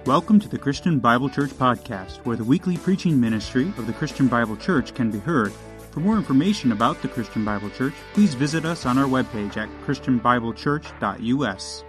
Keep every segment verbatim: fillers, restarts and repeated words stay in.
Welcome to the Christian Bible Church Podcast, where the weekly preaching ministry of the Christian Bible Church can be heard. For more information about the Christian Bible Church, please visit us on our webpage at christian bible church dot u s.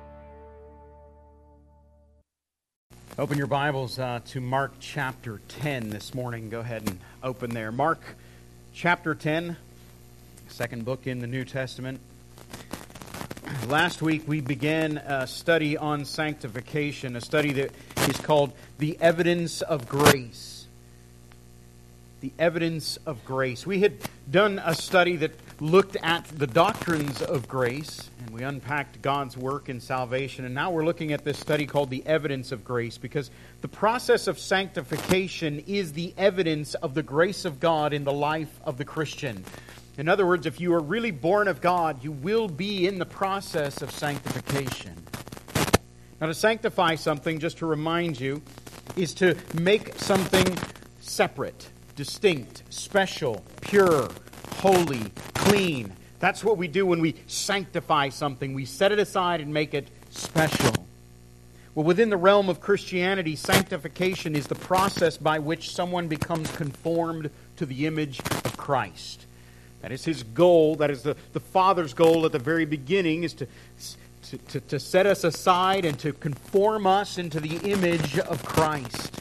Open your Bibles uh, to Mark chapter ten this morning. Go ahead and open there. Mark chapter ten, second book in the New Testament. Last week we began a study on sanctification, a study that is called The Evidence of Grace. The Evidence of Grace. We had done a study that looked at the doctrines of grace, and we unpacked God's work in salvation, and now we're looking at this study called The Evidence of Grace, because the process of sanctification is the evidence of the grace of God in the life of the Christian. In other words, if you are really born of God, you will be in the process of sanctification. Now, to sanctify something, just to remind you, is to make something separate, distinct, special, pure, holy, clean. That's what we do when we sanctify something. We set it aside and make it special. Well, within the realm of Christianity, sanctification is the process by which someone becomes conformed to the image of Christ. That is His goal. That is the, the Father's goal at the very beginning, is to, to, to, to set us aside and to conform us into the image of Christ.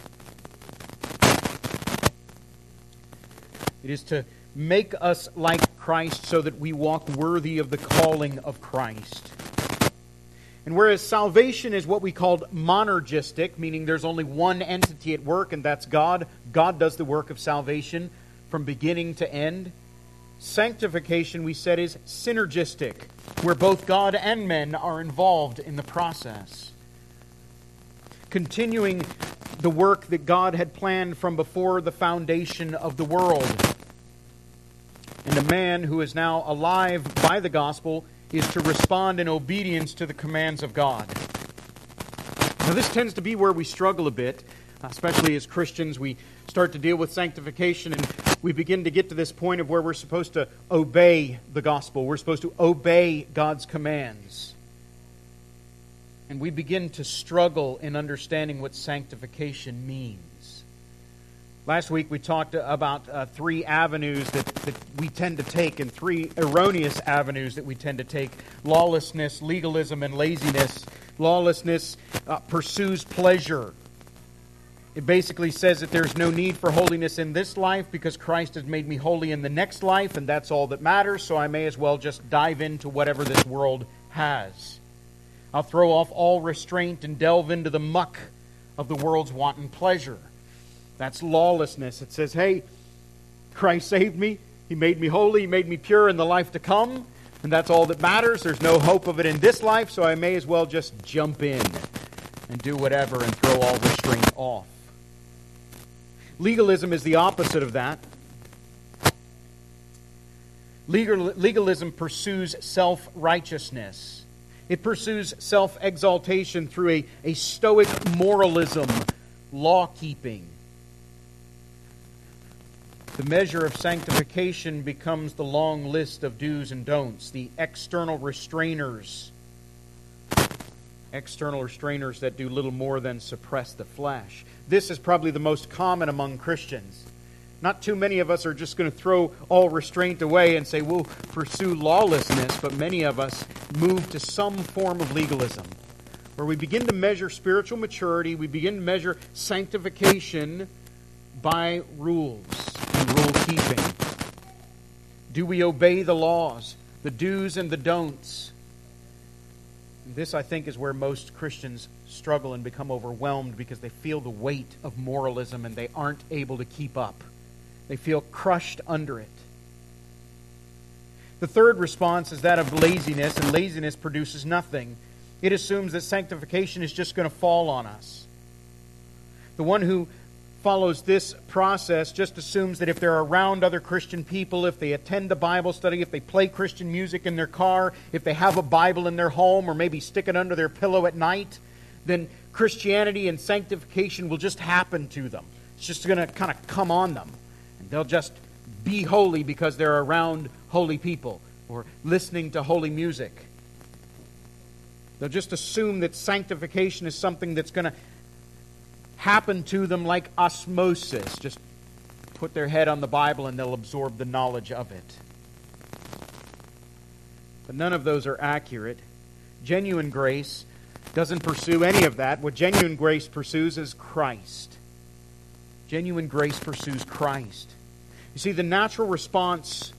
It is to make us like Christ so that we walk worthy of the calling of Christ. And whereas salvation is what we called monergistic, meaning there's only one entity at work, and that's God. God does the work of salvation from beginning to end. Sanctification, we said, is synergistic, where both God and men are involved in the process. Continuing the work that God had planned from before the foundation of the world. And a man who is now alive by the gospel is to respond in obedience to the commands of God. Now, this tends to be where we struggle a bit, especially as Christians. We start to deal with sanctification and we begin to get to this point of where we're supposed to obey the gospel. We're supposed to obey God's commands. And we begin to struggle in understanding what sanctification means. Last week we talked about uh, three avenues that, that we tend to take, and three erroneous avenues that we tend to take. Lawlessness, legalism, and laziness. Lawlessness uh, pursues pleasure. It basically says that there's no need for holiness in this life because Christ has made me holy in the next life, and that's all that matters, so I may as well just dive into whatever this world has. I'll throw off all restraint and delve into the muck of the world's wanton pleasure. That's lawlessness. It says, hey, Christ saved me, He made me holy, He made me pure in the life to come, and that's all that matters. There's no hope of it in this life, so I may as well just jump in and do whatever and throw all restraint off. Legalism is the opposite of that. Legal, legalism pursues self-righteousness. It pursues self-exaltation through a, a stoic moralism, law-keeping. The measure of sanctification becomes the long list of do's and don'ts, the external restrainers. External restrainers that do little more than suppress the flesh. This is probably the most common among Christians. Not too many of us are just going to throw all restraint away and say, we'll pursue lawlessness, but many of us move to some form of legalism, where we begin to measure spiritual maturity, we begin to measure sanctification by rules and rule-keeping. Do we obey the laws, the do's and the don'ts? This, I think, is where most Christians struggle and become overwhelmed because they feel the weight of moralism and they aren't able to keep up. They feel crushed under it. The third response is that of laziness, and laziness produces nothing. It assumes that sanctification is just going to fall on us. The one who follows this process just assumes that if they're around other Christian people, if they attend a Bible study, if they play Christian music in their car, if they have a Bible in their home or maybe stick it under their pillow at night, then Christianity and sanctification will just happen to them. It's just going to kind of come on them. And they'll just be holy because they're around holy people or listening to holy music. They'll just assume that sanctification is something that's going to happen to them like osmosis. Just put their head on the Bible and they'll absorb the knowledge of it. But none of those are accurate. Genuine grace doesn't pursue any of that. What genuine grace pursues is Christ. Genuine grace pursues Christ. You see, the natural response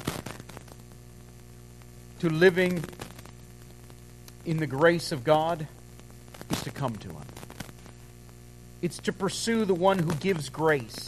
to living in the grace of God is to come to Him. It's to pursue the one who gives grace.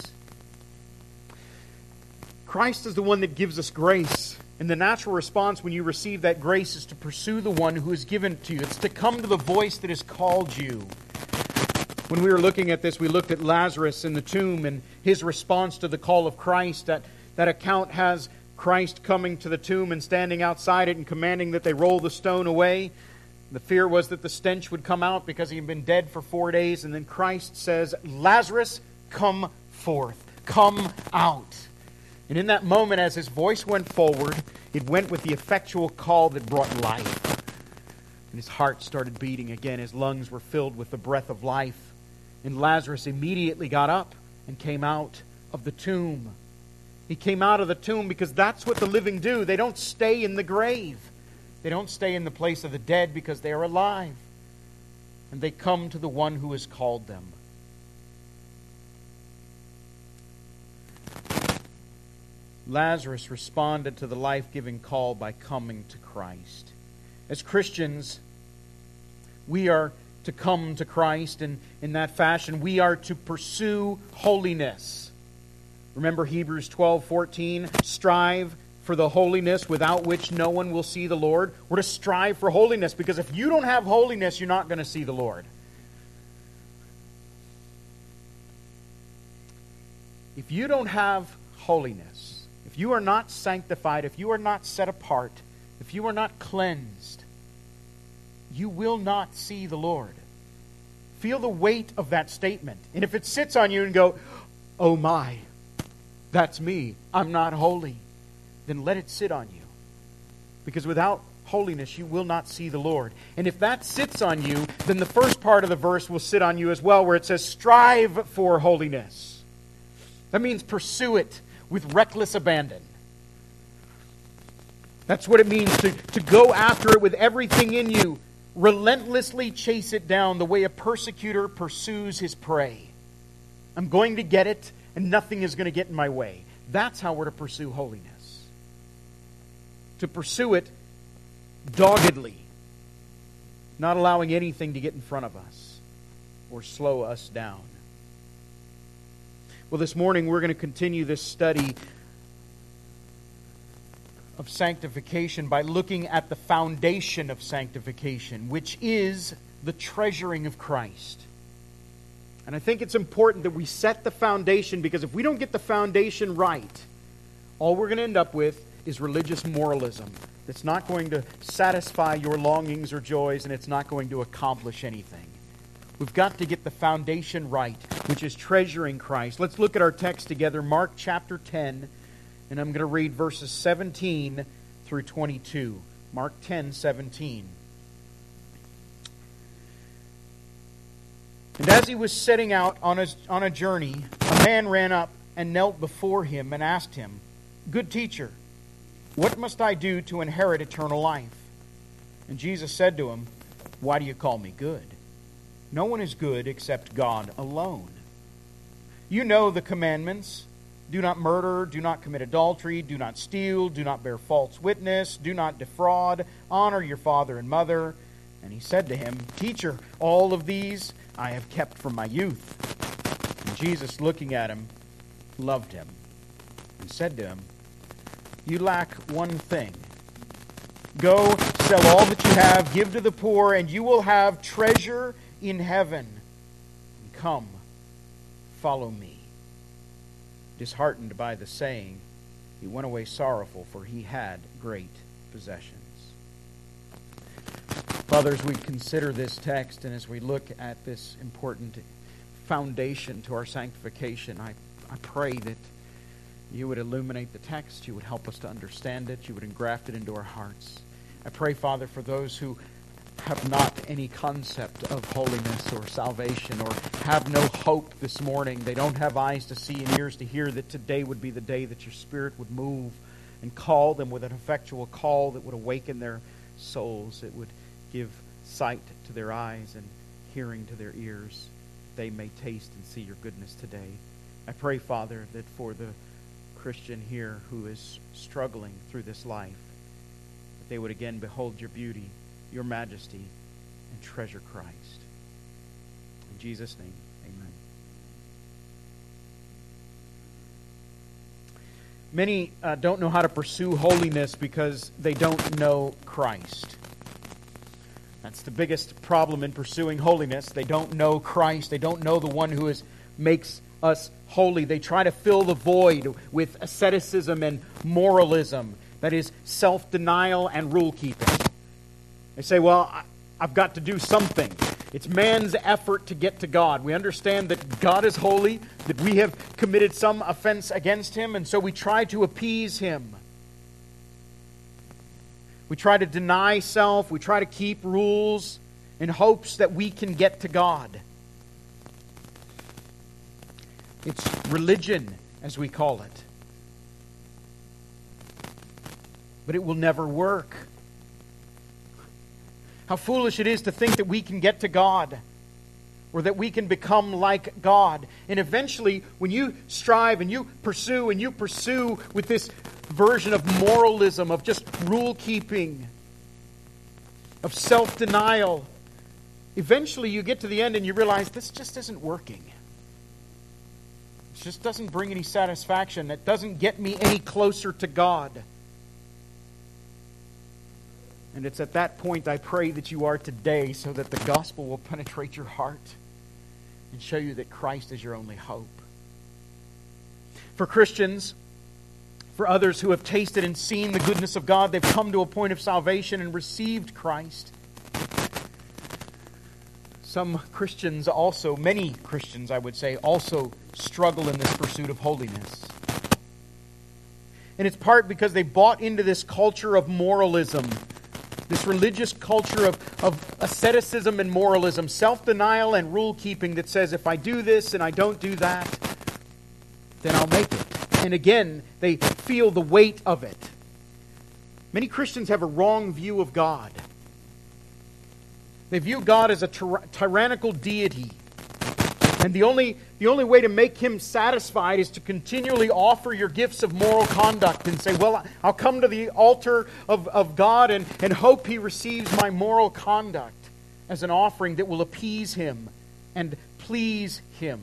Christ is the one that gives us grace. And the natural response when you receive that grace is to pursue the one who has given it to you. It's to come to the voice that has called you. When we were looking at this, we looked at Lazarus in the tomb and his response to the call of Christ. That, that account has Christ coming to the tomb and standing outside it and commanding that they roll the stone away. The fear was that the stench would come out because he had been dead for four days. And then Christ says, Lazarus, come forth. Come out. And in that moment, as his voice went forward, it went with the effectual call that brought life. And his heart started beating again. His lungs were filled with the breath of life. And Lazarus immediately got up and came out of the tomb. He came out of the tomb because that's what the living do. They don't stay in the grave. They don't stay in the place of the dead because they are alive. And they come to the one who has called them. Lazarus responded to the life-giving call by coming to Christ. As Christians, we are to come to Christ, and in that fashion, we are to pursue holiness. Remember Hebrews twelve fourteen, strive for the holiness without which no one will see the Lord. We're to strive for holiness, because if you don't have holiness, you're not going to see the Lord. If you don't have holiness, if you are not sanctified, if you are not set apart, if you are not cleansed, you will not see the Lord. Feel the weight of that statement. And if it sits on you and go, oh my, that's me, I'm not holy, then let it sit on you. Because without holiness, you will not see the Lord. And if that sits on you, then the first part of the verse will sit on you as well, where it says, strive for holiness. That means pursue it with reckless abandon. That's what it means to, to go after it with everything in you. Relentlessly chase it down the way a persecutor pursues his prey. I'm going to get it, and nothing is going to get in my way. That's how we're to pursue holiness. To pursue it doggedly, not allowing anything to get in front of us or slow us down. Well, this morning we're going to continue this study of sanctification by looking at the foundation of sanctification, which is the treasuring of Christ. And I think it's important that we set the foundation, because if we don't get the foundation right, all we're going to end up with is religious moralism that's not going to satisfy your longings or joys, and it's not going to accomplish anything. We've got to get the foundation right, which is treasuring Christ. Let's look at our text together, Mark chapter ten, and I'm going to read verses seventeen through twenty-two. Mark ten, seventeen. And as he was setting out on a, on a journey, a man ran up and knelt before him and asked him, Good teacher, what must I do to inherit eternal life? And Jesus said to him, Why do you call me good? No one is good except God alone. You know the commandments. Do not murder, do not commit adultery, do not steal, do not bear false witness, do not defraud, honor your father and mother. And he said to him, Teacher, all of these I have kept from my youth. And Jesus, looking at him, loved him and said to him, You lack one thing. Go, sell all that you have, give to the poor, and you will have treasure in heaven. And come, follow me. Disheartened by the saying, he went away sorrowful, for he had great possessions. Father, as we consider this text and as we look at this important foundation to our sanctification, I, I pray that you would illuminate the text, you would help us to understand it, you would engraft it into our hearts. I pray, Father, for those who have not any concept of holiness or salvation, or have no hope this morning. They don't have eyes to see and ears to hear that today would be the day that your Spirit would move and call them with an effectual call that would awaken their souls. It would give sight to their eyes and hearing to their ears. They may taste and see your goodness today. I pray, Father, that for the Christian here who is struggling through this life, that they would again behold your beauty, your majesty, and treasure Christ. In Jesus' name, amen. Many uh, don't know how to pursue holiness because they don't know Christ. That's the biggest problem in pursuing holiness. They don't know Christ. They don't know the one who is makes us holy. They try to fill the void with asceticism and moralism. That is self-denial and rule-keeping. They say, well, I've got to do something. It's man's effort to get to God. We understand that God is holy, that we have committed some offense against Him, and so we try to appease Him. We try to deny self. We try to keep rules in hopes that we can get to God. It's religion, as we call it. But it will never work. How foolish it is to think that we can get to God, or that we can become like God. And eventually, when you strive and you pursue and you pursue with this version of moralism, of just rule-keeping, of self-denial, eventually you get to the end and you realize this just isn't working. It just doesn't bring any satisfaction. It doesn't get me any closer to God. And it's at that point I pray that you are today, so that the gospel will penetrate your heart and show you that Christ is your only hope. For Christians, for others who have tasted and seen the goodness of God, they've come to a point of salvation and received Christ. Some Christians also, many Christians I would say, also struggle in this pursuit of holiness. And it's part because they bought into this culture of moralism, this religious culture of, of asceticism and moralism, self-denial and rule-keeping that says, if I do this and I don't do that, then I'll make it. And again, they feel the weight of it. Many Christians have a wrong view of God. They view God as a tyr- tyrannical deity. And the only, the only way to make Him satisfied is to continually offer your gifts of moral conduct and say, well, I'll come to the altar of, of God and, and hope He receives my moral conduct as an offering that will appease Him and please Him.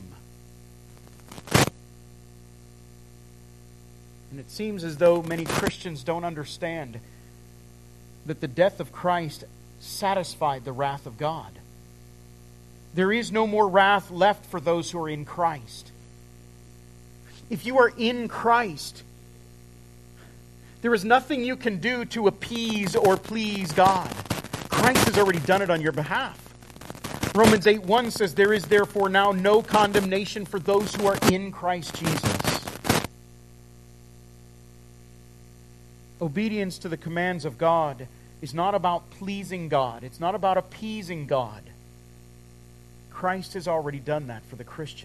And it seems as though many Christians don't understand that the death of Christ satisfied the wrath of God. There is no more wrath left for those who are in Christ. If you are in Christ, there is nothing you can do to appease or please God. Christ has already done it on your behalf. Romans eight one says, there is therefore now no condemnation for those who are in Christ Jesus. Obedience to the commands of God is not about pleasing God. It's not about appeasing God. Christ has already done that for the Christian.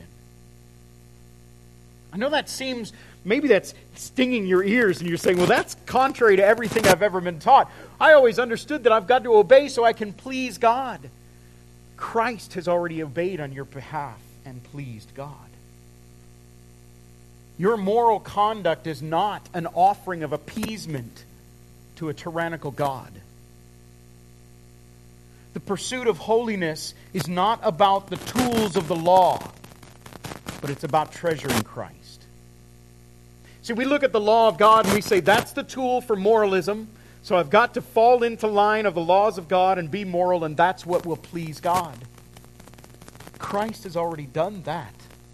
I know that seems, maybe that's stinging your ears and you're saying, well, that's contrary to everything I've ever been taught. I always understood that I've got to obey so I can please God. Christ has already obeyed on your behalf and pleased God. Your moral conduct is not an offering of appeasement to a tyrannical God. The pursuit of holiness is not about the tools of the law, but it's about treasuring Christ. See, we look at the law of God and we say, that's the tool for moralism, so I've got to fall into line of the laws of God and be moral, and that's what will please God. Christ has already done that.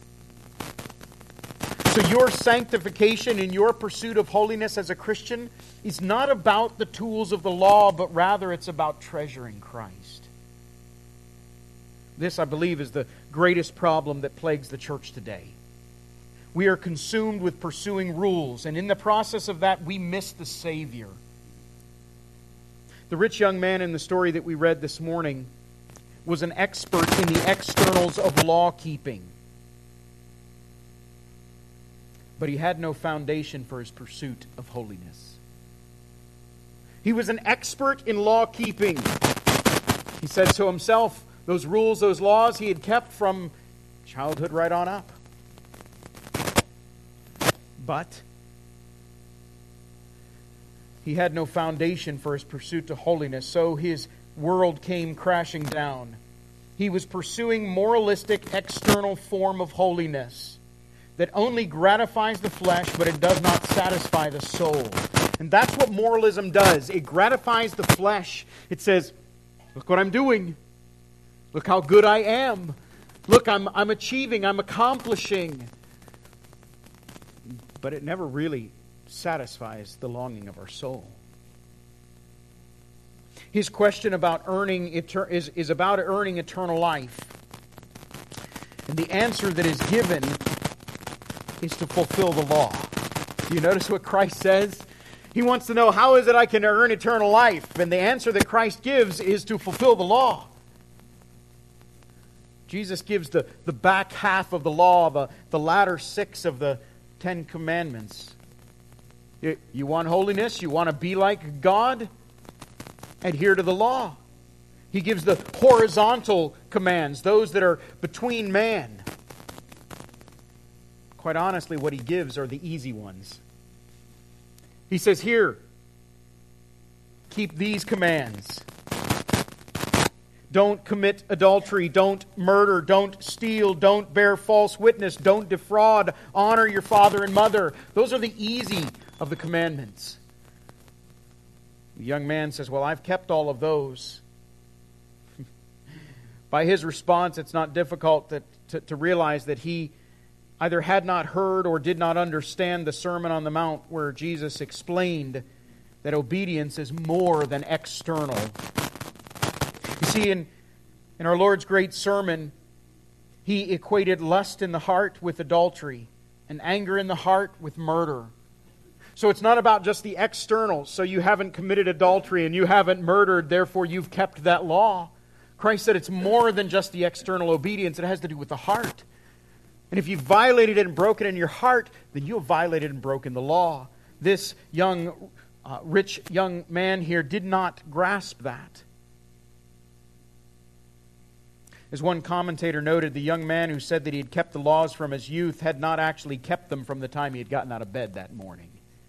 So your sanctification and your pursuit of holiness as a Christian is not about the tools of the law, but rather it's about treasuring Christ. This, I believe, is the greatest problem that plagues the church today. We are consumed with pursuing rules, and in the process of that, we miss the Savior. The rich young man in the story that we read this morning was an expert in the externals of law-keeping. But he had no foundation for his pursuit of holiness. He was an expert in law-keeping. He said to himself, those rules, those laws he had kept from childhood right on up. But he had no foundation for his pursuit to holiness, so his world came crashing down. He was pursuing moralistic external form of holiness that only gratifies the flesh, but it does not satisfy the soul. And that's what moralism does. It gratifies the flesh. It says, look what I'm doing. Look how good I am. Look, I'm, I'm achieving, I'm accomplishing. But it never really satisfies the longing of our soul. His question about earning eter- is, is about earning eternal life. And the answer that is given is to fulfill the law. Do you notice what Christ says? He wants to know, how is it I can earn eternal life? And the answer that Christ gives is to fulfill the law. Jesus gives the, the back half of the law, the, the latter six of the Ten Commandments. You, you want holiness? You want to be like God? Adhere to the law. He gives the horizontal commands, those that are between man. Quite honestly, what he gives are the easy ones. He says, here, keep these commands. Don't commit adultery, don't murder, don't steal, don't bear false witness, don't defraud, honor your father and mother. Those are the easy of the commandments. The young man says, well, I've kept all of those. By his response, it's not difficult to, to, to realize that he either had not heard or did not understand the Sermon on the Mount, where Jesus explained that obedience is more than external. You see, in, in our Lord's great sermon, He equated lust in the heart with adultery and anger in the heart with murder. So it's not about just the external. So you haven't committed adultery and you haven't murdered, therefore you've kept that law. Christ said it's more than just the external obedience. It has to do with the heart. And if you've violated it and broken it in your heart, then you have violated and broken the law. This young, uh, rich young man here did not grasp that. As one commentator noted, the young man who said that he had kept the laws from his youth had not actually kept them from the time he had gotten out of bed that morning.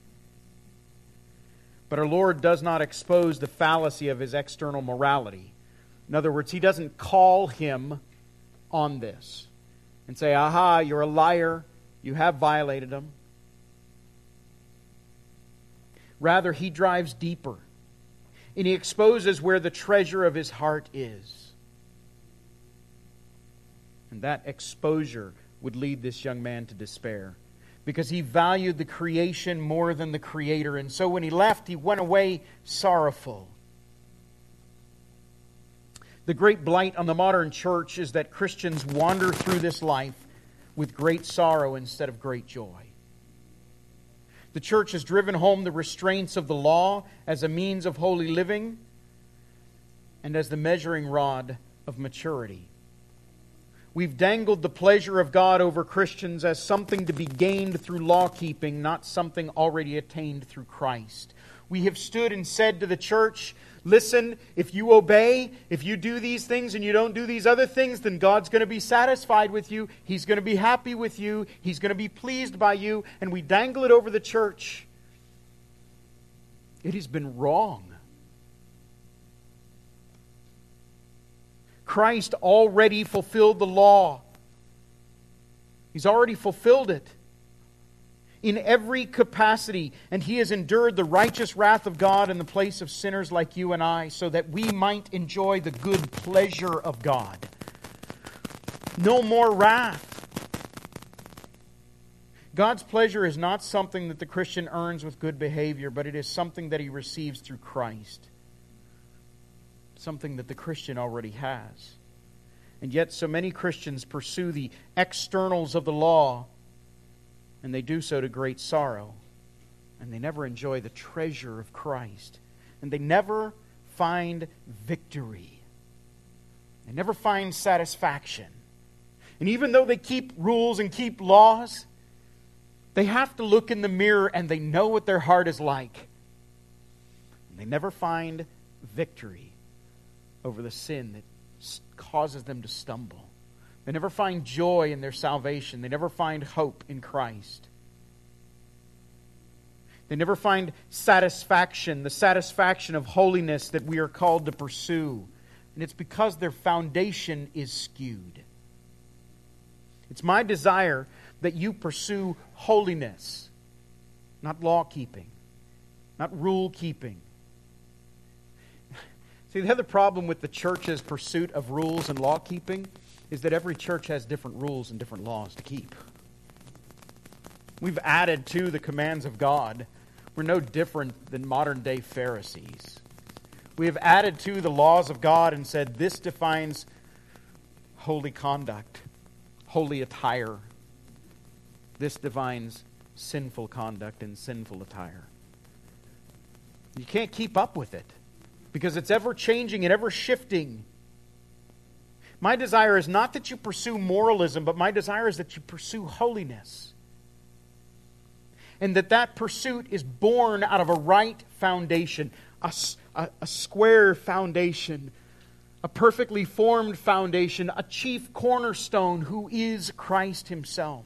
But our Lord does not expose the fallacy of his external morality. In other words, He doesn't call him on this and say, aha, you're a liar, you have violated them. Rather, He drives deeper, and He exposes where the treasure of his heart is. And that exposure would lead this young man to despair, because he valued the creation more than the Creator. And so when he left, he went away sorrowful. The great blight on the modern church is that Christians wander through this life with great sorrow instead of great joy. The church has driven home the restraints of the law as a means of holy living and as the measuring rod of maturity. We've dangled the pleasure of God over Christians as something to be gained through law-keeping, not something already attained through Christ. We have stood and said to the church, listen, if you obey, if you do these things and you don't do these other things, then God's going to be satisfied with you. He's going to be happy with you. He's going to be pleased by you. And we dangle it over the church. It has been wrong. Christ already fulfilled the law. He's already fulfilled it in every capacity, and He has endured the righteous wrath of God in the place of sinners like you and I, so that we might enjoy the good pleasure of God. No more wrath. God's pleasure is not something that the Christian earns with good behavior, but it is something that he receives through Christ. Something that the Christian already has. And yet so many Christians pursue the externals of the law, and they do so to great sorrow. And they never enjoy the treasure of Christ. And they never find victory. They never find satisfaction. And even though they keep rules and keep laws, they have to look in the mirror and they know what their heart is like. And they never find victory over the sin that causes them to stumble. They never find joy in their salvation. They never find hope in Christ. They never find satisfaction, the satisfaction of holiness that we are called to pursue. And it's because their foundation is skewed. It's my desire that you pursue holiness, not law-keeping, not rule-keeping. See, the other problem with the church's pursuit of rules and law-keeping is that every church has different rules and different laws to keep. We've added to the commands of God. We're no different than modern-day Pharisees. We have added to the laws of God and said, this defines holy conduct, holy attire. This defines sinful conduct and sinful attire. You can't keep up with it because it's ever-changing and ever-shifting. My desire is not that you pursue moralism, but my desire is that you pursue holiness. And that that pursuit is born out of a right foundation, a, a, a square foundation, a perfectly formed foundation, a chief cornerstone who is Christ Himself.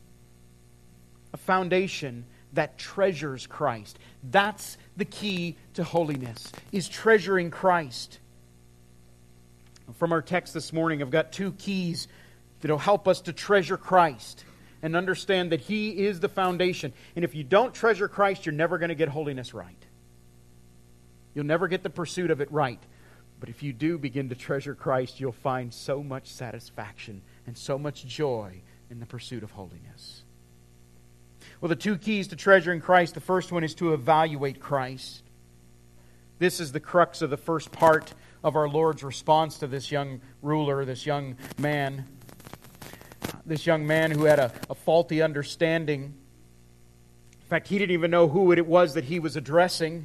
A foundation that treasures Christ. That's the key to holiness, is treasuring Christ. From our text this morning, I've got two keys that will help us to treasure Christ and understand that He is the foundation. And if you don't treasure Christ, you're never going to get holiness right. You'll never get the pursuit of it right. But if you do begin to treasure Christ, you'll find so much satisfaction and so much joy in the pursuit of holiness. Well, the two keys to treasuring Christ, the first one is to evaluate Christ. This is the crux of the first part of our Lord's response to this young ruler, this young man. This young man who had a, a faulty understanding. In fact, he didn't even know who it was that he was addressing.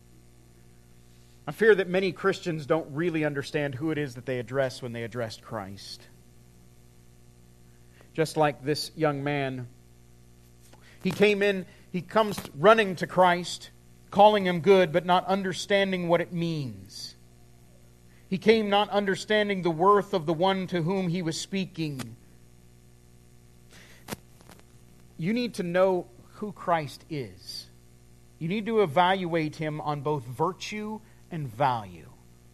I fear that many Christians don't really understand who it is that they address when they addressed Christ. Just like this young man. He came in, he comes running to Christ, calling Him good, but not understanding what it means. He came not understanding the worth of the one to whom he was speaking. You need to know who Christ is. You need to evaluate Him on both virtue and value.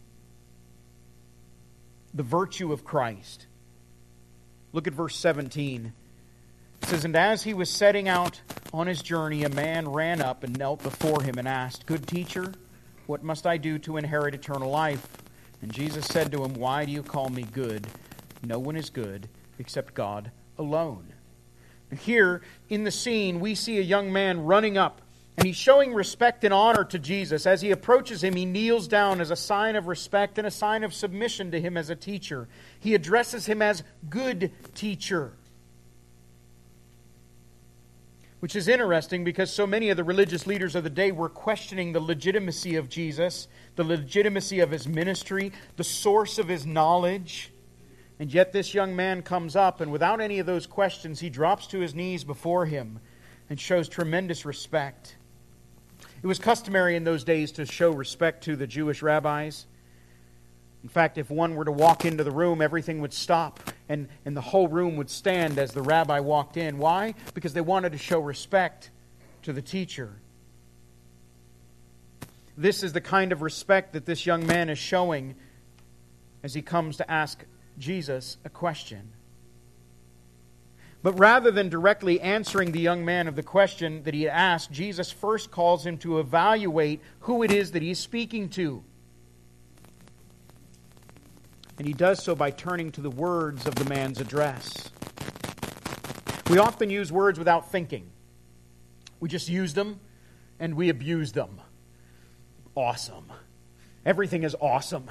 The virtue of Christ. Look at verse seventeen. It says, "And as he was setting out on his journey, a man ran up and knelt before him and asked, 'Good teacher, what must I do to inherit eternal life?' And Jesus said to him, 'Why do you call me good? No one is good except God alone.'" And here in the scene, we see a young man running up, and he's showing respect and honor to Jesus. As he approaches Him, he kneels down as a sign of respect and a sign of submission to Him as a teacher. He addresses Him as good teacher. Which is interesting because so many of the religious leaders of the day were questioning the legitimacy of Jesus, the legitimacy of His ministry, the source of His knowledge. And yet this young man comes up, and without any of those questions, he drops to his knees before Him and shows tremendous respect. It was customary in those days to show respect to the Jewish rabbis. In fact, if one were to walk into the room, everything would stop and, and the whole room would stand as the rabbi walked in. Why? Because they wanted to show respect to the teacher. This is the kind of respect that this young man is showing as he comes to ask Jesus a question. But rather than directly answering the young man of the question that he asked, Jesus first calls him to evaluate who it is that he's speaking to. And He does so by turning to the words of the man's address. We often use words without thinking. We just use them and we abuse them. Awesome. Everything is awesome.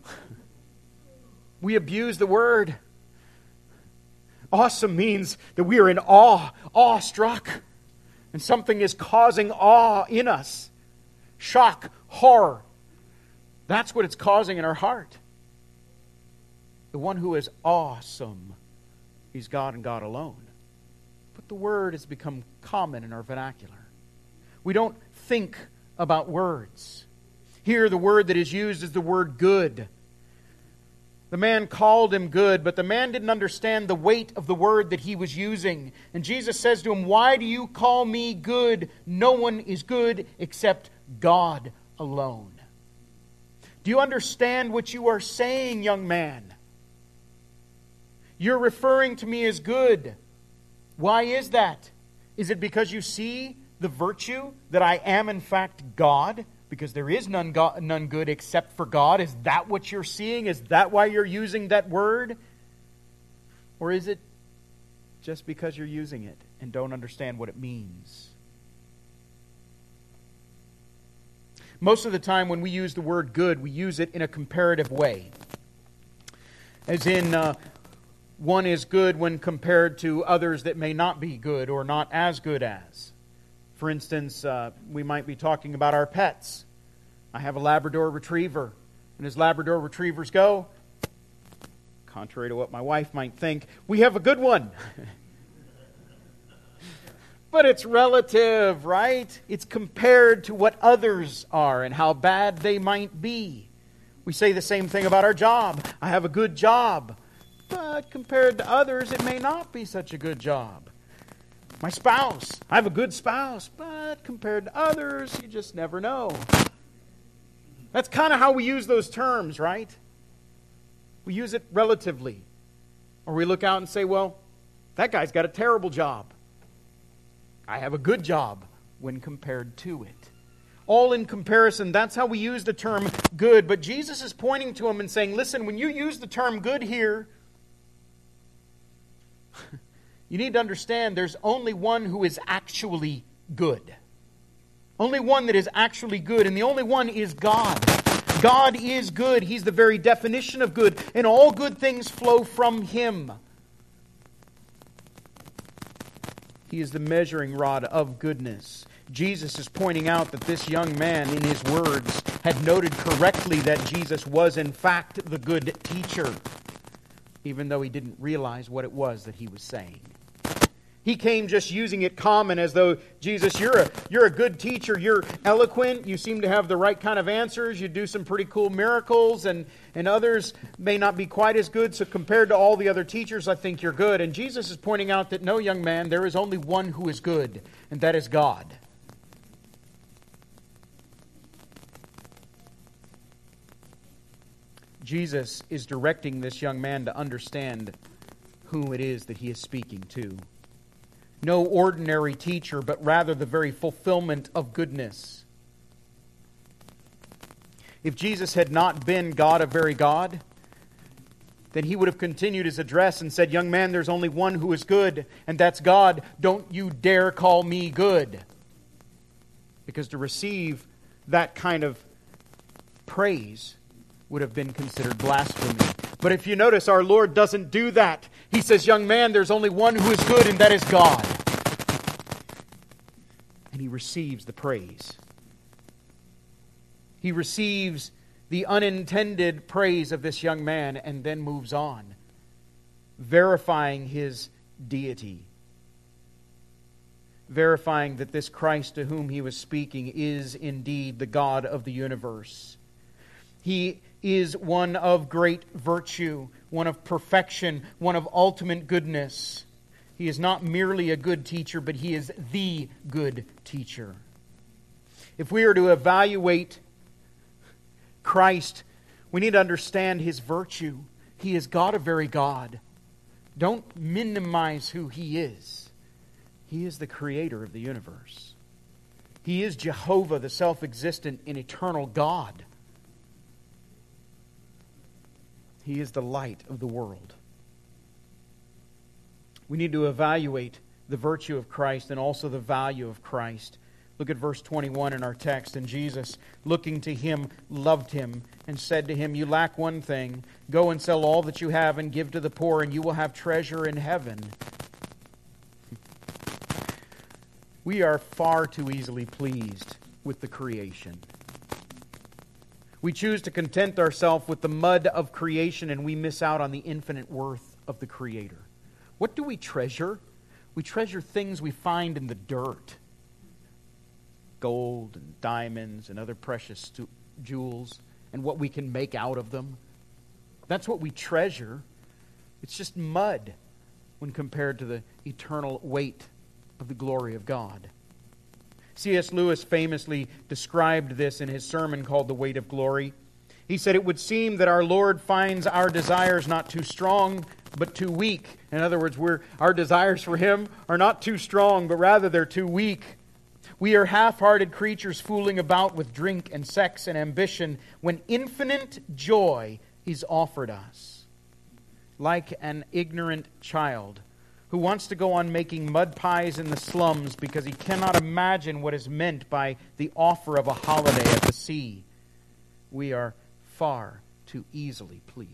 We abuse the word. Awesome means that we are in awe, awestruck. And something is causing awe in us. Shock, horror. That's what it's causing in our heart. The one who is awesome is God and God alone. But the word has become common in our vernacular. We don't think about words. Here, the word that is used is the word good. The man called him good, but the man didn't understand the weight of the word that he was using. And Jesus says to him, "Why do you call me good? No one is good except God alone." Do you understand what you are saying, young man? You're referring to me as good. Why is that? Is it because you see the virtue that I am in fact God? Because there is none, God, none good except for God. Is that what you're seeing? Is that why you're using that word? Or is it just because you're using it and don't understand what it means? Most of the time when we use the word good, we use it in a comparative way. As in, uh, one is good when compared to others that may not be good or not as good as. For instance, uh, we might be talking about our pets. I have a Labrador Retriever. And as Labrador Retrievers go, contrary to what my wife might think, we have a good one. But it's relative, right? It's compared to what others are and how bad they might be. We say the same thing about our job. I have a good job. But compared to others, it may not be such a good job. My spouse, I have a good spouse, but compared to others, you just never know. That's kind of how we use those terms, right? We use it relatively. Or we look out and say, well, that guy's got a terrible job. I have a good job when compared to it. All in comparison, that's how we use the term good. But Jesus is pointing to him and saying, listen, when you use the term good here, you need to understand there's only one who is actually good. Only one that is actually good, and the only one is God. God is good. He's the very definition of good, and all good things flow from Him. He is the measuring rod of goodness. Jesus is pointing out that this young man, in his words, had noted correctly that Jesus was in fact the good teacher, even though he didn't realize what it was that he was saying. He came just using it common as though, Jesus, you're a, you're a good teacher, you're eloquent, you seem to have the right kind of answers, you do some pretty cool miracles, and, and others may not be quite as good, so compared to all the other teachers, I think you're good. And Jesus is pointing out that, no, young man, there is only one who is good, and that is God. Jesus is directing this young man to understand who it is that he is speaking to. No ordinary teacher, but rather the very fulfillment of goodness. If Jesus had not been God of very God, then he would have continued his address and said, young man, there's only one who is good, and that's God. Don't you dare call me good. Because to receive that kind of praise would have been considered blasphemy. But if you notice, our Lord doesn't do that. He says, young man, there's only one who is good, and that is God. And he receives the praise. He receives the unintended praise of this young man and then moves on, verifying his deity. Verifying that this Christ to whom he was speaking is indeed the God of the universe. He is one of great virtue, one of perfection, one of ultimate goodness. He is not merely a good teacher, but he is the good teacher. If we are to evaluate Christ, we need to understand his virtue. He is God of very God. Don't minimize who he is. He is the creator of the universe. He is Jehovah, the self-existent and eternal God. He is the light of the world. We need to evaluate the virtue of Christ and also the value of Christ. Look at verse twenty-one in our text. And Jesus, looking to him, loved him and said to him, you lack one thing. Go and sell all that you have and give to the poor, and you will have treasure in heaven. We are far too easily pleased with the creation. We choose to content ourselves with the mud of creation, and we miss out on the infinite worth of the Creator. What do we treasure? We treasure things we find in the dirt. Gold and diamonds and other precious stu- jewels, and what we can make out of them. That's what we treasure. It's just mud when compared to the eternal weight of the glory of God. C S Lewis famously described this in his sermon called The Weight of Glory. He said, "It would seem that our Lord finds our desires not too strong, but too weak." In other words, we're, our desires for Him are not too strong, but rather they're too weak. We are half-hearted creatures fooling about with drink and sex and ambition when infinite joy is offered us. Like an ignorant child who wants to go on making mud pies in the slums because he cannot imagine what is meant by the offer of a holiday at the sea. We are far too easily pleased.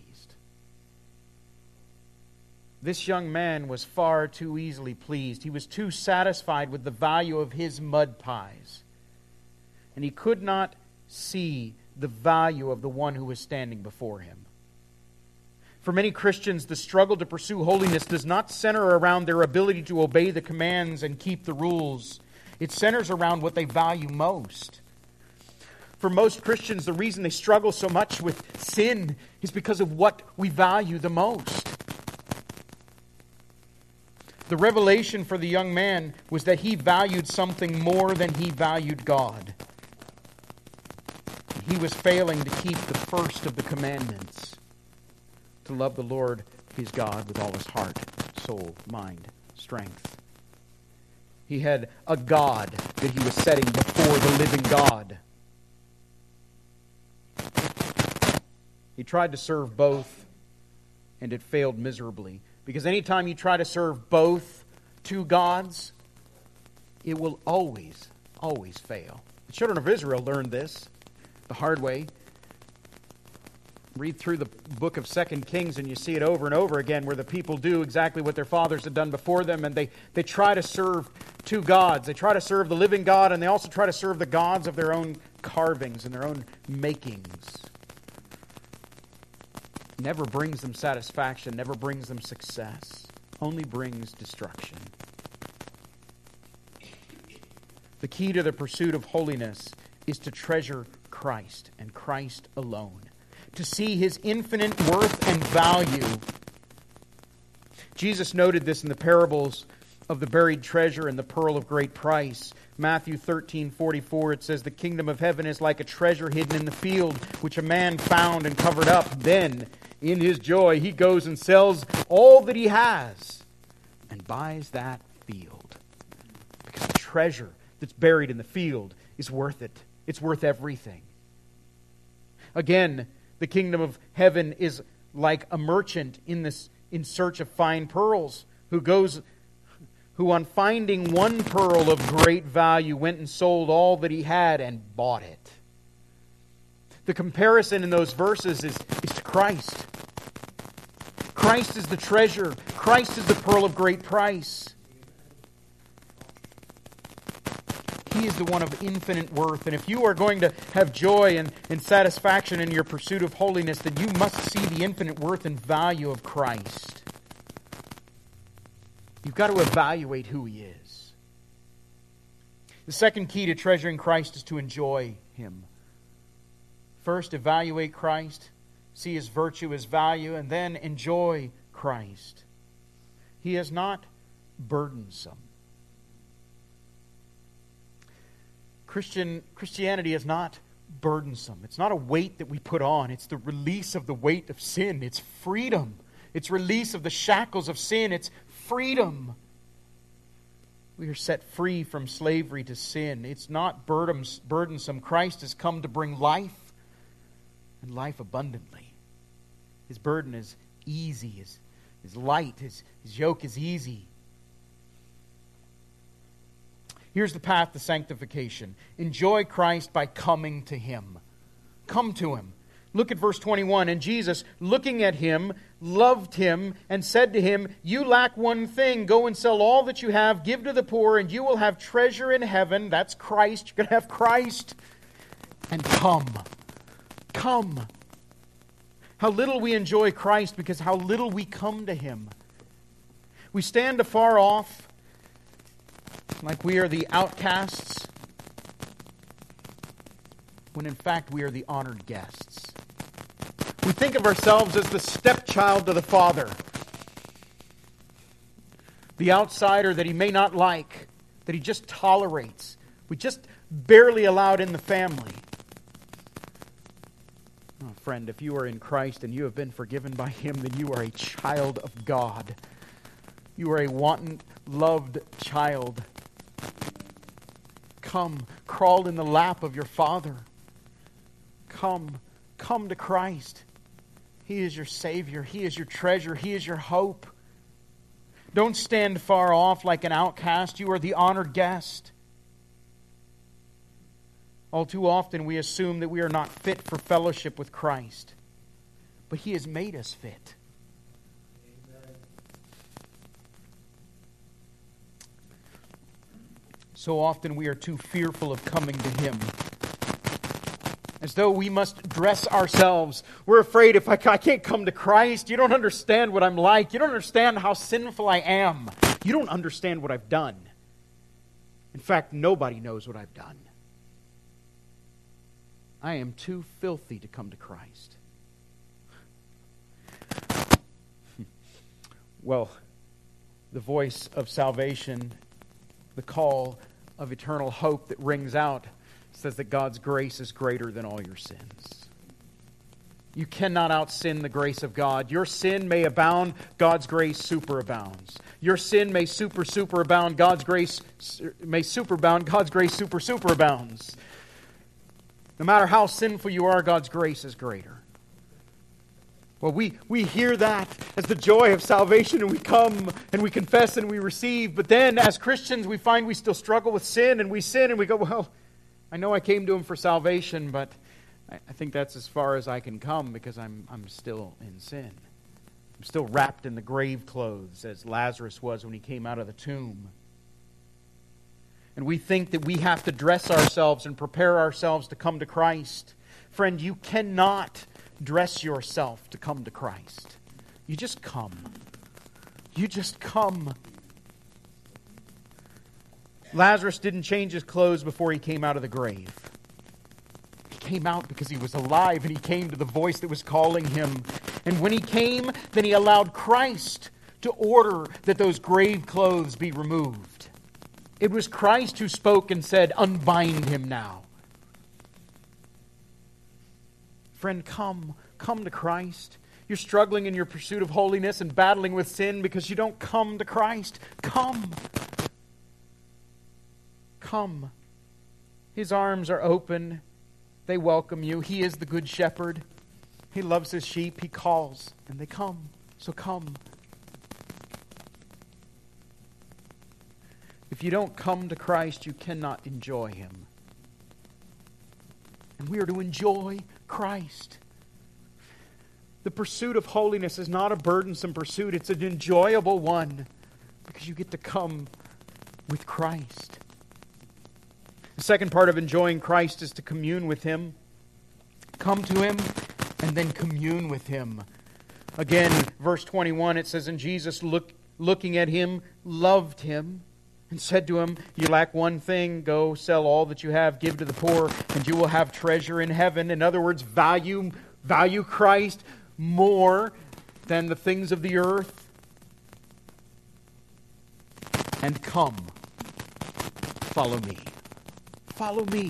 This young man was far too easily pleased. He was too satisfied with the value of his mud pies. And he could not see the value of the one who was standing before him. For many Christians, the struggle to pursue holiness does not center around their ability to obey the commands and keep the rules. It centers around what they value most. For most Christians, the reason they struggle so much with sin is because of what we value the most. The revelation for the young man was that he valued something more than he valued God. He was failing to keep the first of the commandments, to love the Lord his God with all his heart, soul, mind, strength. He had a God that he was setting before the living God. He tried to serve both, and it failed miserably. Because anytime you try to serve both two gods, it will always, always fail. The children of Israel learned this the hard way. Read through the book of Second Kings and you see it over and over again where the people do exactly what their fathers had done before them, and they, they try to serve two gods. They try to serve the living God, and they also try to serve the gods of their own carvings and their own makings. Never brings them satisfaction, never brings them success, only brings destruction. The key to the pursuit of holiness is to treasure Christ and Christ alone, to see His infinite worth and value. Jesus noted this in the parables of the buried treasure and the pearl of great price. Matthew thirteen forty-four, it says, "The kingdom of heaven is like a treasure hidden in the field, which a man found and covered up. Then, in his joy, he goes and sells all that he has and buys that field." Because the treasure that's buried in the field is worth it. It's worth everything. Again, the kingdom of heaven is like a merchant in this in search of fine pearls, who goes who on finding one pearl of great value went and sold all that he had and bought it. The comparison in those verses is, is to Christ. Christ is the treasure. Christ is the pearl of great price. He is the one of infinite worth. And if you are going to have joy and, and satisfaction in your pursuit of holiness, then you must see the infinite worth and value of Christ. You've got to evaluate who He is. The second key to treasuring Christ is to enjoy Him. First, evaluate Christ, see His virtue, His value, and then enjoy Christ. He is not burdensome. Christian Christianity is not burdensome. It's not a weight that we put on. It's the release of the weight of sin. It's freedom. It's release of the shackles of sin. It's freedom. We are set free from slavery to sin. It's not burdensome. Christ has come to bring life and life abundantly. His burden is easy, his, his light, his, his yoke is easy. Here's the path to sanctification. Enjoy Christ by coming to Him. Come to Him. Look at verse twenty-one. "And Jesus, looking at him, loved him, and said to him, 'You lack one thing. Go and sell all that you have, give to the poor, and you will have treasure in heaven.'" That's Christ. You're going to have Christ. "And come. Come. How little we enjoy Christ because how little we come to Him. We stand afar off like we are the outcasts, when in fact we are the honored guests. We think of ourselves as the stepchild to the Father, the outsider that He may not like, that He just tolerates. We just barely allowed in the family. Oh, friend, if you are in Christ and you have been forgiven by Him, then you are a child of God. You are a wanton, loved child. Come, crawl in the lap of your Father. Come, come to Christ. He is your Savior. He is your treasure. He is your hope. Don't stand far off like an outcast. You are the honored guest. All too often we assume that we are not fit for fellowship with Christ. But He has made us fit. Amen. So often we are too fearful of coming to Him. As though we must dress ourselves. We're afraid if I, I can't come to Christ, you don't understand what I'm like. You don't understand how sinful I am. You don't understand what I've done. In fact, nobody knows what I've done. I am too filthy to come to Christ. Well, the voice of salvation, the call of eternal hope that rings out, says that God's grace is greater than all your sins. You cannot out-sin the grace of God. Your sin may abound, God's grace superabounds. Your sin may super superabound, God's grace may superabound, God's grace super superabounds. No matter how sinful you are, God's grace is greater. Well, we, we hear that as the joy of salvation, and we come and we confess and we receive. But then as Christians, we find we still struggle with sin, and we sin and we go, well, I know I came to Him for salvation, but I, I think that's as far as I can come because I'm, I'm still in sin. I'm still wrapped in the grave clothes as Lazarus was when he came out of the tomb. And we think that we have to dress ourselves and prepare ourselves to come to Christ. Friend, you cannot dress yourself to come to Christ. You just come. You just come. Lazarus didn't change his clothes before he came out of the grave. He came out because he was alive, and he came to the voice that was calling him. And when he came, then he allowed Christ to order that those grave clothes be removed. It was Christ who spoke and said, "Unbind him now." Friend, come. Come to Christ. You're struggling in your pursuit of holiness and battling with sin because you don't come to Christ. Come. Come. His arms are open. They welcome you. He is the good shepherd. He loves His sheep. He calls, and they come. So come. If you don't come to Christ, you cannot enjoy Him. And we are to enjoy Christ. The pursuit of holiness is not a burdensome pursuit. It's an enjoyable one because you get to come with Christ. The second part of enjoying Christ is to commune with Him. Come to Him and then commune with Him. Again, verse twenty-one, it says, "And Jesus, look, looking at him, loved him and said to him, 'You lack one thing. Go sell all that you have, give to the poor, and you will have treasure in heaven.'" In other words, value, value Christ more than the things of the earth. "And come, follow me." Follow me.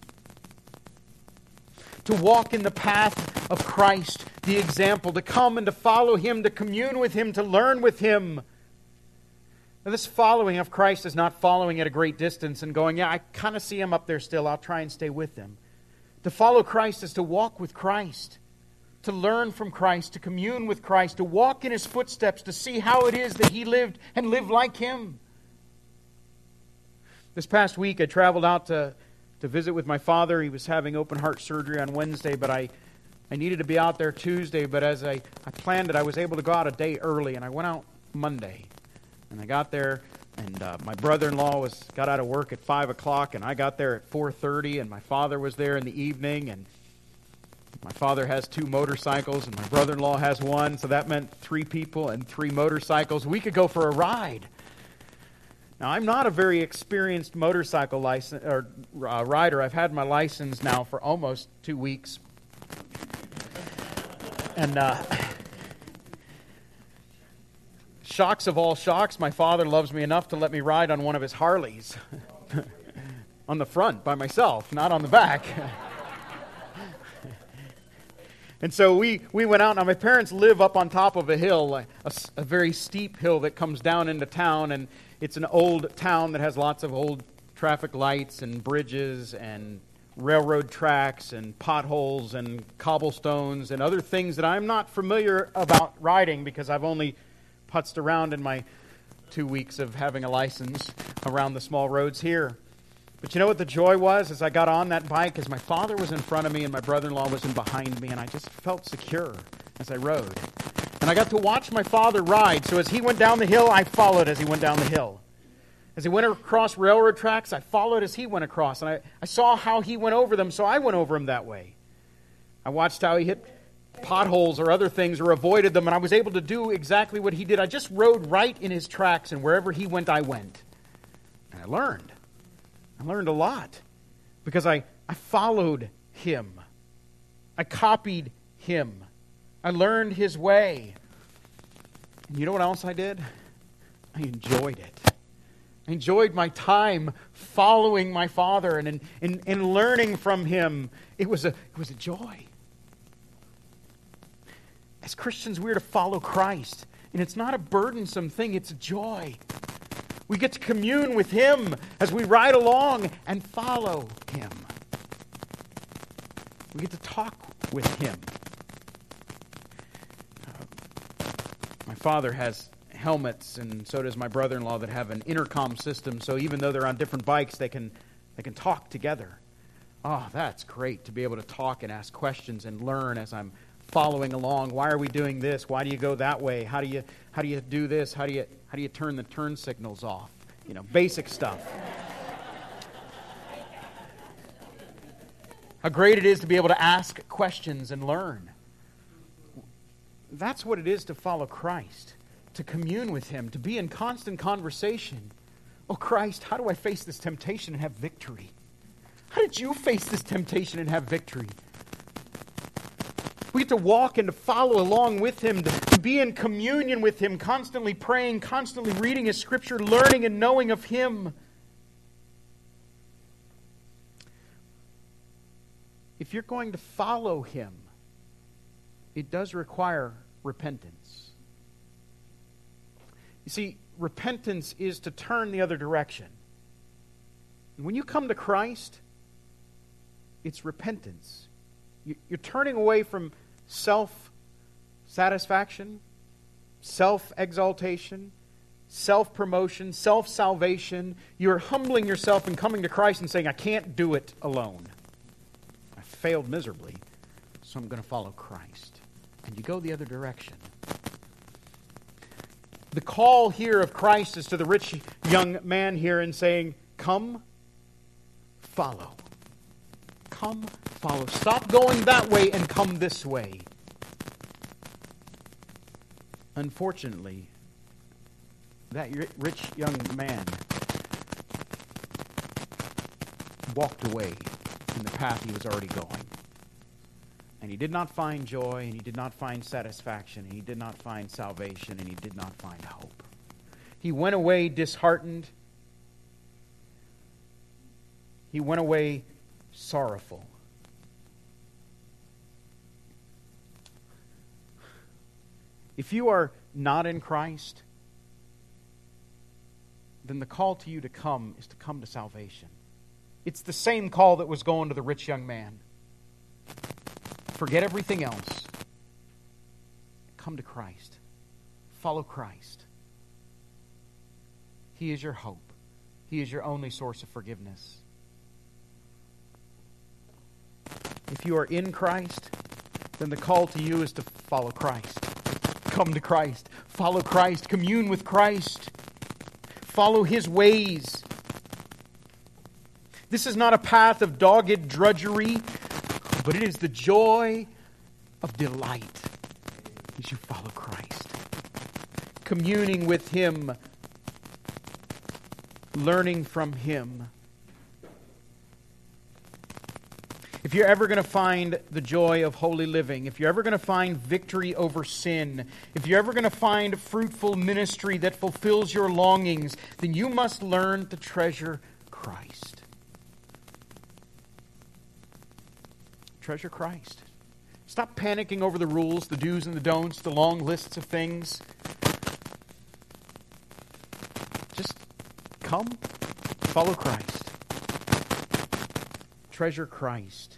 To walk in the path of Christ, the example, to come and to follow Him, to commune with Him, to learn with Him. Now, this following of Christ is not following at a great distance and going, "Yeah, I kind of see Him up there still. I'll try and stay with Him." To follow Christ is to walk with Christ, to learn from Christ, to commune with Christ, to walk in His footsteps, to see how it is that He lived and live like Him. This past week, I traveled out to, to visit with my father. He was having open heart surgery on Wednesday, but I, I needed to be out there Tuesday. But as I, I planned it, I was able to go out a day early, and I went out Monday. And I got there, and uh, my brother-in-law was got out of work at five o'clock, and I got there at four thirty, and my father was there in the evening. And My father has two motorcycles, and my brother-in-law has one, so that meant three people and three motorcycles. We could go for a ride. Now, I'm not a very experienced motorcycle license or uh, rider. I've had my license now for almost two weeks. And uh, shocks of all shocks, my father loves me enough to let me ride on one of his Harleys. On the front by myself, not on the back. And so we, we went out. Now, my parents live up on top of a hill, a, a very steep hill that comes down into town. And it's an old town that has lots of old traffic lights and bridges and railroad tracks and potholes and cobblestones and other things that I'm not familiar about riding because I've only putzed around in my two weeks of having a license around the small roads here. But you know what the joy was as I got on that bike? As my father was in front of me and my brother-in-law was in behind me, and I just felt secure as I rode. And I got to watch my father ride. So as he went down the hill, I followed as he went down the hill. As he went across railroad tracks, I followed as he went across. And I, I saw how he went over them, so I went over them that way. I watched how he hit potholes or other things or avoided them, and I was able to do exactly what he did. I just rode right in his tracks, and wherever he went, I went. And I learned. I learned a lot because I, I followed him. I copied him. I learned his way. And you know what else I did? I enjoyed it. I enjoyed my time following my father and in, in, in learning from him. It was a, it was a joy. As Christians, we're to follow Christ. And it's not a burdensome thing, it's a joy. We get to commune with him as we ride along and follow him. We get to talk with him. Uh, my father has helmets, and so does my brother-in-law, that have an intercom system, so even though they're on different bikes, they can they can talk together. Oh, that's great to be able to talk and ask questions and learn as I'm following along. Why are we doing this? Why do you go that way? How do you how do you do this? How do you how do you turn the turn signals off? You know, basic stuff. How great it is to be able to ask questions and learn. That's what it is to follow Christ, to commune with him, to be in constant conversation. Oh, Christ, how do I face this temptation and have victory? How did you face this temptation and have victory? We get to walk and to follow along with him, to, to be in communion with him, constantly praying, constantly reading his scripture, learning and knowing of him. If you're going to follow him, it does require repentance. You see, repentance is to turn the other direction. And when you come to Christ, it's repentance. You're turning away from self-satisfaction, self-exaltation, self-promotion, self-salvation. You're humbling yourself and coming to Christ and saying, I can't do it alone. I failed miserably, so I'm going to follow Christ. And you go the other direction. The call here of Christ is to the rich young man here and saying, come, follow. Come, follow. Stop going that way and come this way. Unfortunately, that rich young man walked away in the path he was already going. And he did not find joy, and he did not find satisfaction, and he did not find salvation, and he did not find hope. He went away disheartened. He went away sorrowful. If you are not in Christ, then the call to you to come is to come to salvation. It's the same call that was going to the rich young man. Forget everything else. Come to Christ. Follow Christ. He is your hope. He is your only source of forgiveness. If you are in Christ, then the call to you is to follow Christ. Come to Christ. Follow Christ. Commune with Christ. Follow His ways. This is not a path of dogged drudgery, but it is the joy of delight as you follow Christ. Communing with Him, learning from Him. If you're ever going to find the joy of holy living, if you're ever going to find victory over sin, if you're ever going to find fruitful ministry that fulfills your longings, then you must learn to treasure Christ. Treasure Christ. Stop panicking over the rules, the do's and the don'ts, the long lists of things. Just come, follow Christ. Treasure Christ.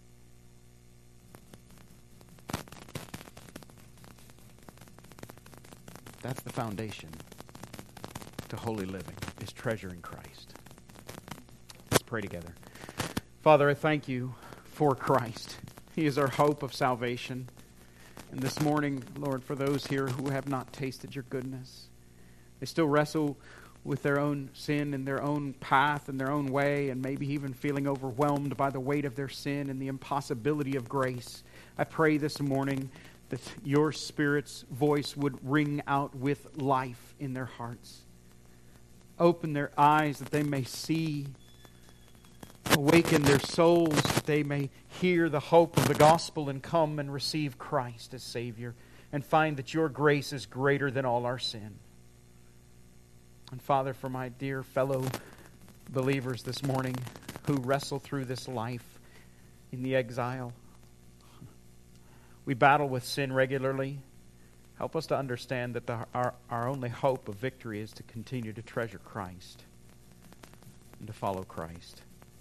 That's the foundation to holy living, is treasuring Christ. Let's pray together. Father, I thank you for Christ. He is our hope of salvation. And this morning, Lord, for those here who have not tasted your goodness, they still wrestle with their own sin and their own path and their own way, and maybe even feeling overwhelmed by the weight of their sin and the impossibility of grace. I pray this morning that your Spirit's voice would ring out with life in their hearts. Open their eyes that they may see. Awaken their souls that they may hear the hope of the gospel and come and receive Christ as Savior and find that your grace is greater than all our sin. And Father, for my dear fellow believers this morning who wrestle through this life in the exile, we battle with sin regularly. Help us to understand that the, our, our only hope of victory is to continue to treasure Christ and to follow Christ.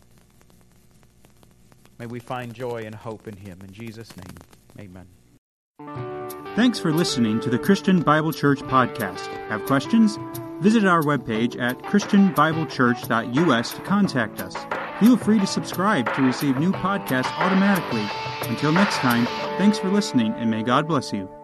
May we find joy and hope in Him. In Jesus' name, amen. Thanks for listening to the Christian Bible Church podcast. Have questions? Visit our webpage at christian bible church dot u s to contact us. Feel free to subscribe to receive new podcasts automatically. Until next time, thanks for listening, and may God bless you.